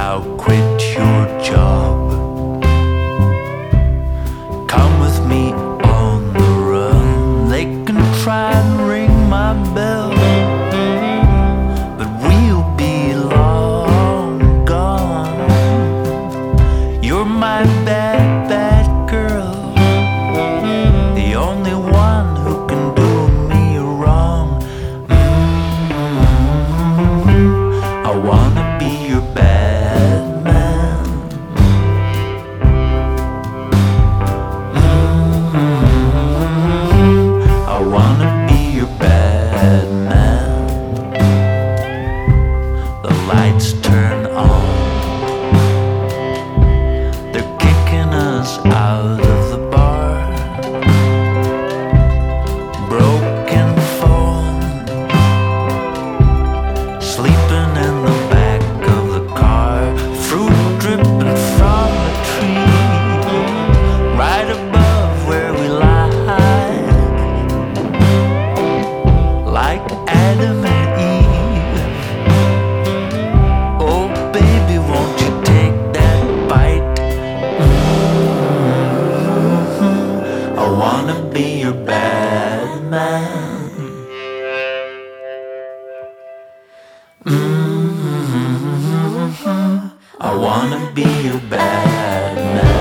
I'll quit your job. Come with me on the run. They can try and ring my bell, but we'll be long gone. You're my bad, bad girl, the only one who can do me wrong. I wanna be your bad man. I wanna be your bad man. The lights turn on. They're kicking us out of the bar. Broken phone, sleeping in the back of the car. Fruit dripping from the tree, right above where we lie, like Adam and Eve. Oh baby, won't you take that bite? I wanna be your bad man. I wanna be your bad man.